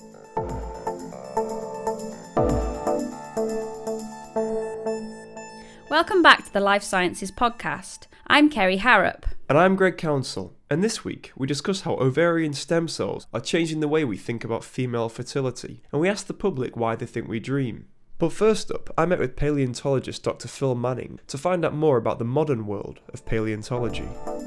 Welcome back to the Life Sciences podcast. I'm Kerry Harrop. And I'm Greg Council. And this week, we discuss how ovarian stem cells are changing the way we think about female fertility, and we ask the public why they think we dream. But first up, I met with paleontologist Dr. Phil Manning to find out more about the modern world of paleontology.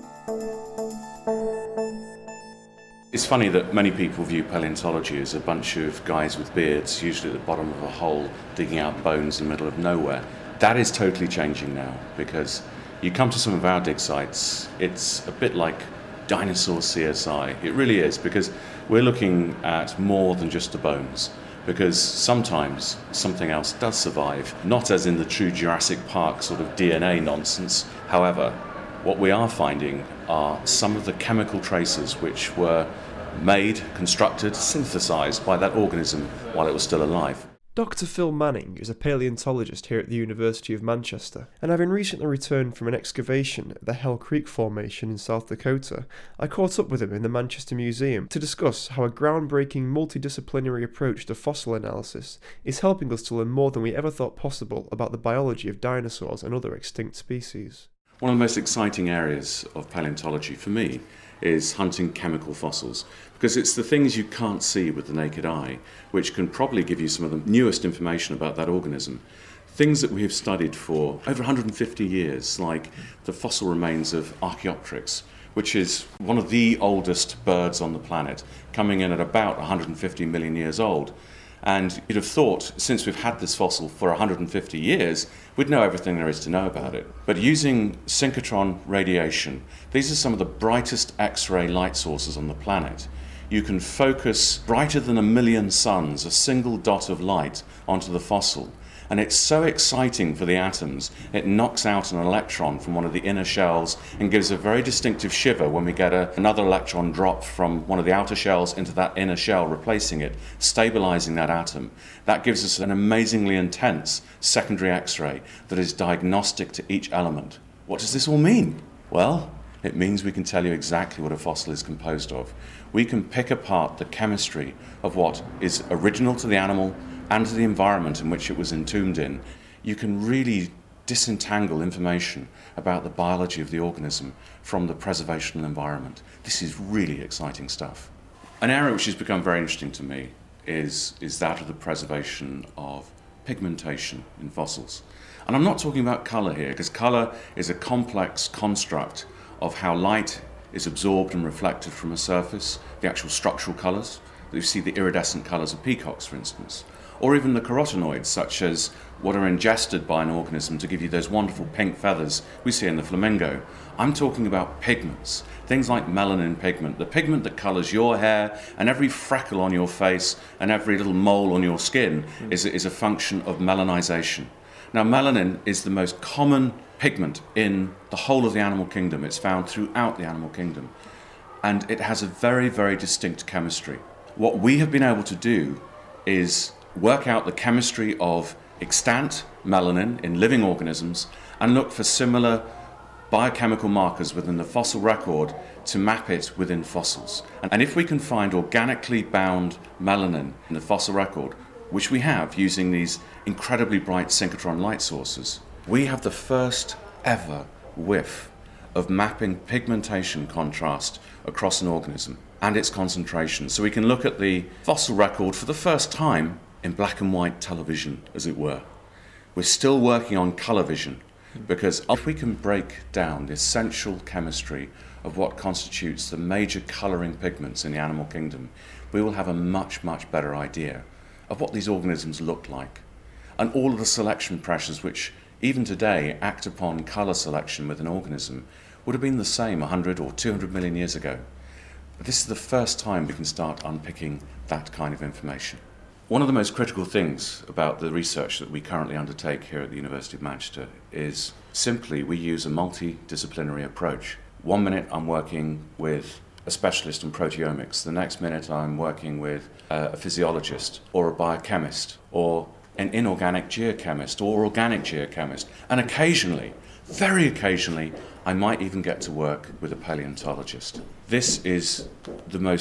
It's funny that many people view paleontology as a bunch of guys with beards, usually at the bottom of a hole, digging out bones in the middle of nowhere. That is totally changing now, because you come to some of our dig sites, it's a bit like dinosaur CSI. It really is, because we're looking at more than just the bones, because sometimes something else does survive, not as in the true Jurassic Park sort of DNA nonsense. However, what we are finding are some of the chemical traces which were made, constructed, synthesized by that organism while it was still alive. Dr. Phil Manning is a paleontologist here at the University of Manchester, and having recently returned from an excavation at the Hell Creek Formation in South Dakota, I caught up with him in the Manchester Museum to discuss how a groundbreaking multidisciplinary approach to fossil analysis is helping us to learn more than we ever thought possible about the biology of dinosaurs and other extinct species. One of the most exciting areas of paleontology for me is hunting chemical fossils, because it's the things you can't see with the naked eye which can probably give you some of the newest information about that organism. Things that we have studied for over 150 years, like the fossil remains of Archaeopteryx, which is one of the oldest birds on the planet, coming in at about 150 million years old. And you'd have thought, since we've had this fossil for 150 years, we'd know everything there is to know about it. But using synchrotron radiation, these are some of the brightest X-ray light sources on the planet. You can focus brighter than 1 million suns, a single dot of light, onto the fossil. And it's so exciting for the atoms, it knocks out an electron from one of the inner shells and gives a very distinctive shiver when we get another electron drop from one of the outer shells into that inner shell, replacing it, stabilizing that atom. That gives us an amazingly intense secondary X-ray that is diagnostic to each element. What does this all mean? Well, it means we can tell you exactly what a fossil is composed of. We can pick apart the chemistry of what is original to the animal and to the environment in which it was entombed in. You can really disentangle information about the biology of the organism from the preservational environment. This is really exciting stuff. An area which has become very interesting to me is that of the preservation of pigmentation in fossils. And I'm not talking about colour here, because colour is a complex construct of how light is absorbed and reflected from a surface, the actual structural colours. You see the iridescent colours of peacocks, for instance, or even the carotenoids, such as what are ingested by an organism to give you those wonderful pink feathers we see in the flamingo. I'm talking about pigments, things like melanin pigment, the pigment that colours your hair, and every freckle on your face and every little mole on your skin is a function of melanisation. Now, melanin is the most common pigment in the whole of the animal kingdom. It's found throughout the animal kingdom, and it has a very, very distinct chemistry. What we have been able to do is work out the chemistry of extant melanin in living organisms and look for similar biochemical markers within the fossil record to map it within fossils. And if we can find organically bound melanin in the fossil record, which we have using these incredibly bright synchrotron light sources, we have the first ever whiff of mapping pigmentation contrast across an organism and its concentration. So we can look at the fossil record for the first time in black and white television, as it were. We're still working on colour vision, because if we can break down the essential chemistry of what constitutes the major colouring pigments in the animal kingdom, we will have a much, much better idea of what these organisms look like. And all of the selection pressures which, even today, act upon colour selection with an organism would have been the same 100 or 200 million years ago. But this is the first time we can start unpicking that kind of information. One of the most critical things about the research that we currently undertake here at the University of Manchester is simply we use a multidisciplinary approach. 1 minute I'm working with a specialist in proteomics, the next minute I'm working with a physiologist or a biochemist or an inorganic geochemist or organic geochemist, and occasionally, very occasionally, I might even get to work with a paleontologist. This is the most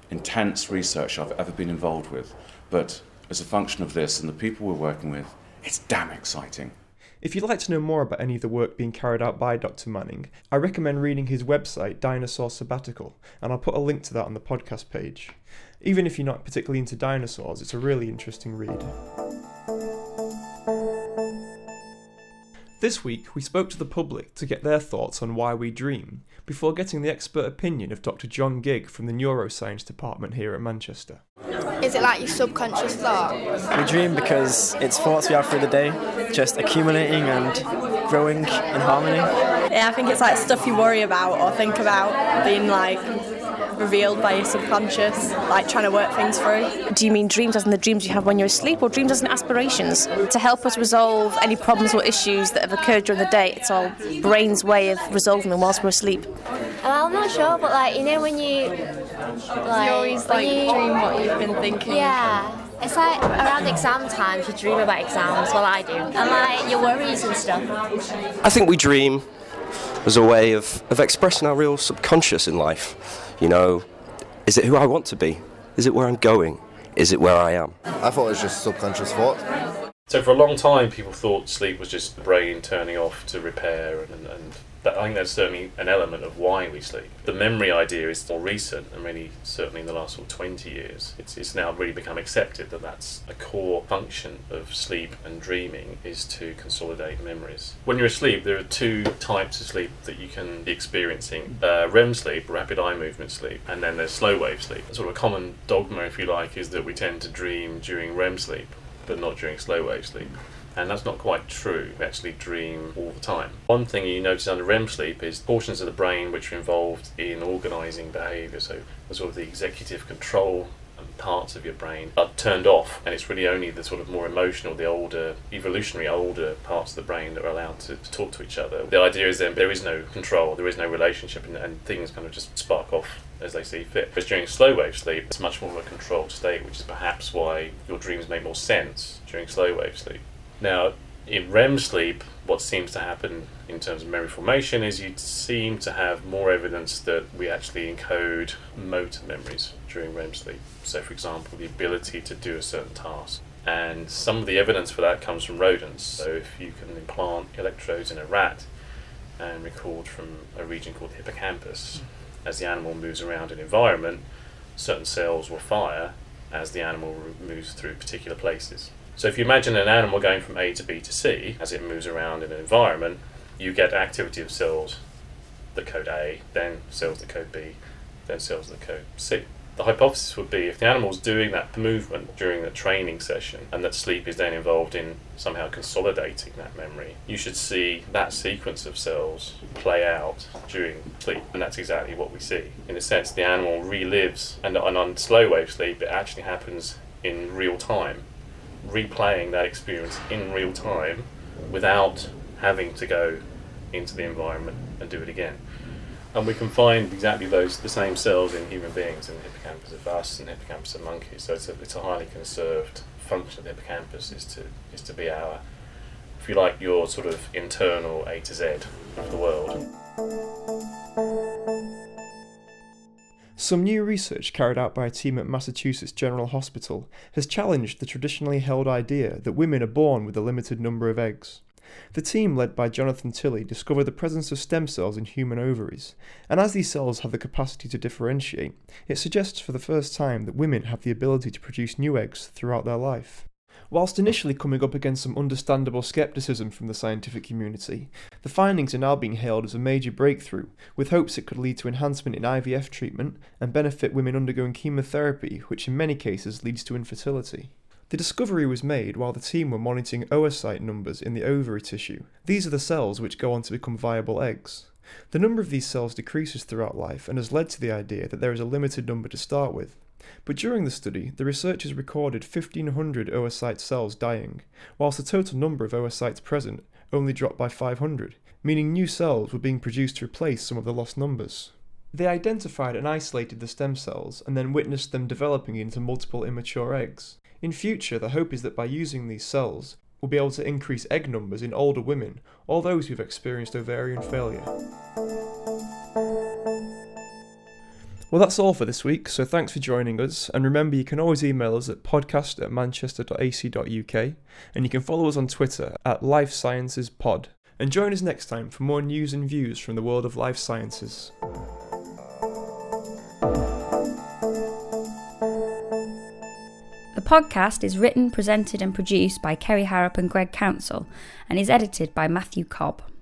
intense research I've ever been involved with, but as a function of this and the people we're working with, it's damn exciting. If you'd like to know more about any of the work being carried out by Dr. Manning, I recommend reading his website, Dinosaur Sabbatical, and I'll put a link to that on the podcast page. Even if you're not particularly into dinosaurs, it's a really interesting read. This week, we spoke to the public to get their thoughts on why we dream, before getting the expert opinion of Dr. John Gigg from the Neuroscience Department here at Manchester. Is it like your subconscious thought? We dream because it's thoughts we have through the day, just accumulating and growing in harmony. Yeah, I think it's like stuff you worry about or think about being like revealed by your subconscious, like trying to work things through. Do you mean dreams as in the dreams you have when you're asleep, or dreams as in aspirations? To help us resolve any problems or issues that have occurred during the day, it's our brain's way of resolving them whilst we're asleep. Well, I'm not sure, but like, you know, when you always dream what you've been thinking. Yeah. It's like around exam times, you dream about exams. Well, I do. And like your worries and stuff. I think we dream as a way of expressing our real subconscious in life. You know, is it who I want to be? Is it where I'm going? Is it where I am? I thought it was just subconscious thought. So for a long time, people thought sleep was just the brain turning off to repair, and that, I think that's certainly an element of why we sleep. The memory idea is more recent, and really certainly in the last 20 years, it's now really become accepted that that's a core function of sleep and dreaming, is to consolidate memories. When you're asleep, there are two types of sleep that you can be experiencing. REM sleep, rapid eye movement sleep, and then there's slow wave sleep. Sort of a common dogma, if you like, is that we tend to dream during REM sleep, but not during slow wave sleep. And that's not quite true. We actually dream all the time. One thing you notice under REM sleep is portions of the brain which are involved in organising behaviour, so the sort of the executive control parts of your brain are turned off, and it's really only the sort of more emotional, the older, evolutionary older parts of the brain that are allowed to talk to each other. The idea is then there is no control, there is no relationship, and things kind of just spark off as they see fit. Whereas during slow wave sleep, it's much more of a controlled state, which is perhaps why your dreams make more sense during slow wave sleep. Now, in REM sleep, what seems to happen in terms of memory formation is you seem to have more evidence that we actually encode motor memories during REM sleep. So, for example, the ability to do a certain task. And some of the evidence for that comes from rodents. So if you can implant electrodes in a rat and record from a region called the hippocampus, as the animal moves around an environment, certain cells will fire as the animal moves through particular places. So if you imagine an animal going from A to B to C, as it moves around in an environment, you get activity of cells that code A, then cells that code B, then cells that code C. The hypothesis would be if the animal's doing that movement during a training session, and that sleep is then involved in somehow consolidating that memory, you should see that sequence of cells play out during sleep. And that's exactly what we see. In a sense, the animal relives, and on slow wave sleep, it actually happens in real time, replaying that experience in real time without having to go into the environment and do it again. And we can find exactly the same cells in human beings, in the hippocampus of us and the hippocampus of monkeys. So it's a highly conserved function of the hippocampus is to be our, if you like, your sort of internal A to Z of the world. Some new research carried out by a team at Massachusetts General Hospital has challenged the traditionally held idea that women are born with a limited number of eggs. The team, led by Jonathan Tilley, discovered the presence of stem cells in human ovaries, and as these cells have the capacity to differentiate, it suggests for the first time that women have the ability to produce new eggs throughout their life. Whilst initially coming up against some understandable scepticism from the scientific community, the findings are now being hailed as a major breakthrough, with hopes it could lead to enhancement in IVF treatment and benefit women undergoing chemotherapy, which in many cases leads to infertility. The discovery was made while the team were monitoring oocyte numbers in the ovary tissue. These are the cells which go on to become viable eggs. The number of these cells decreases throughout life and has led to the idea that there is a limited number to start with. But during the study, the researchers recorded 1,500 oocyte cells dying, whilst the total number of oocytes present only dropped by 500, meaning new cells were being produced to replace some of the lost numbers. They identified and isolated the stem cells and then witnessed them developing into multiple immature eggs. In future, the hope is that by using these cells, we'll be able to increase egg numbers in older women or those who've experienced ovarian failure. Well, that's all for this week, so thanks for joining us, and remember you can always email us at podcast@manchester.ac.uk, and you can follow us on Twitter at Life Sciences Pod. And join us next time for more news and views from the world of life sciences. The podcast is written, presented and produced by Kerry Harrop and Greg Council, and is edited by Matthew Cobb.